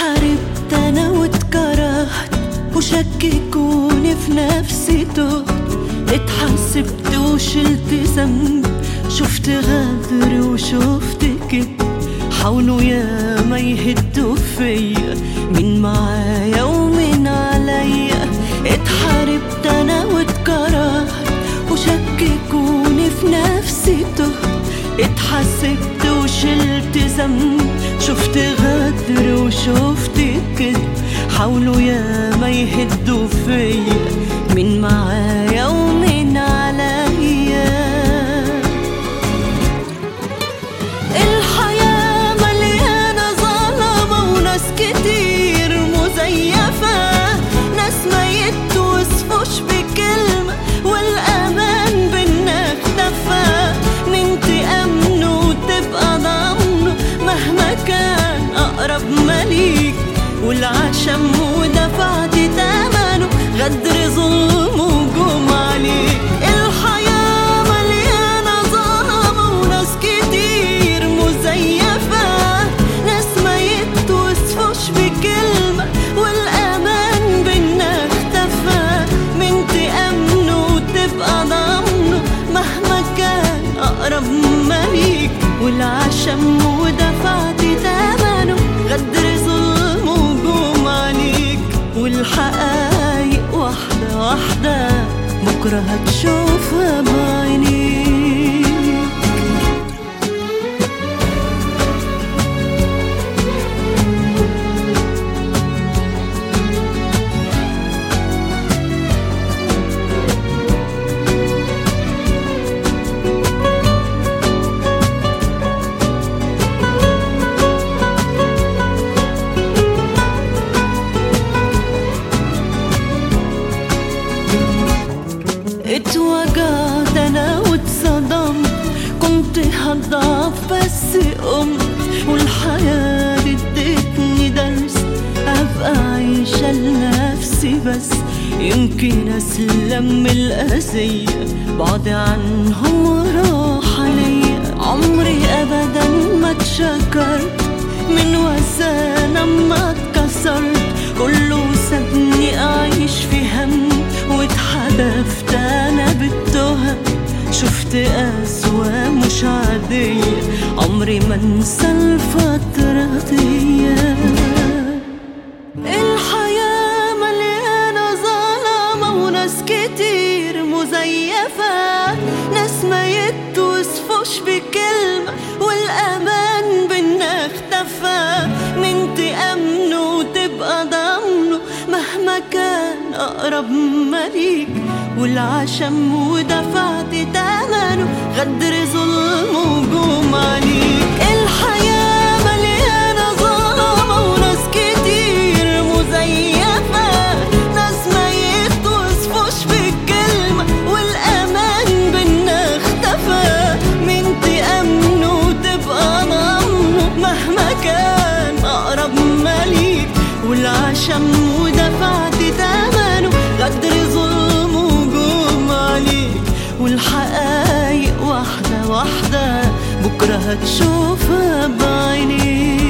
اتحاربت انا واتكرهت وشككوني في نفسي تهت، اتحسبت وشلت ذنب، شفت غدر وشفت كده، حاولوا ياما يهدوا فيا مين معايا ومين عليا. اتحاربت انا واتكرهت وشككوني في نفسي تهت، اتحسبت وشلت ذنب، شفت غدر وشفت كده، حاولوا ياما يهدوا فيا مين معايا ومين عليا. الحياة مليانة ظلمة وناس كتير مزيفة، ناس ما يتوصفوش بكلمة والأمان بينا اختفى، مين تأمنه وتبقى ضامنه مهما كان أقرب مليك، والعشم ودفعت تمنه غدر ظلم وجوم عليك. الحياة مليانة ظلمة وناس كتير مزيفة، ناس ما يتوصفوش بكلمة والأمان بينا اختفى، مين تأمنه وتبقى ضامنه مهما كان أقرب مليك، والعشم ودفعت تمنه غدر ظلم وجوم عليك. والحقايق واحدة واحدة بكرة هتشوفها بعينيك. اتوجعت انا واتصدمت، كنت هضعف بس قمت، والحياة ادتني درس ابقى عايشة لنفسي بس، يمكن اسلم من الأذية بعد عنهم وراحة ليا. عمري ابدا ما اتشكرت من وزانة ما اتكسرت، كله سابني اعيش في هم واتحدفت انا بالتهم، شفت قسوة مش عادية عمري ما انسى الفترة دي. الحياة مليانة ظلمة وناس كتير مزيفة، ناس ما يتوصفوش بكلمة والأمان بينا اختفى، مين تأمنه وتبقى ضامنه مهما كان أقرب مليك، والعشم ودفعت تمنه غدر ظلم وجوم عليك. الحياة مليانة ظلمة وناس كتير مزيفة، ناس ما يتوصفوش بالكلمة والأمان بينا اختفى، مين تأمنه وتبقى ضامنه مهما كان أقرب مليك، والعشم ودفعت تمنه غدر ظلم وجوم عليك. والحقايق واحدة واحدة بكرة هتشوفها بعينيك.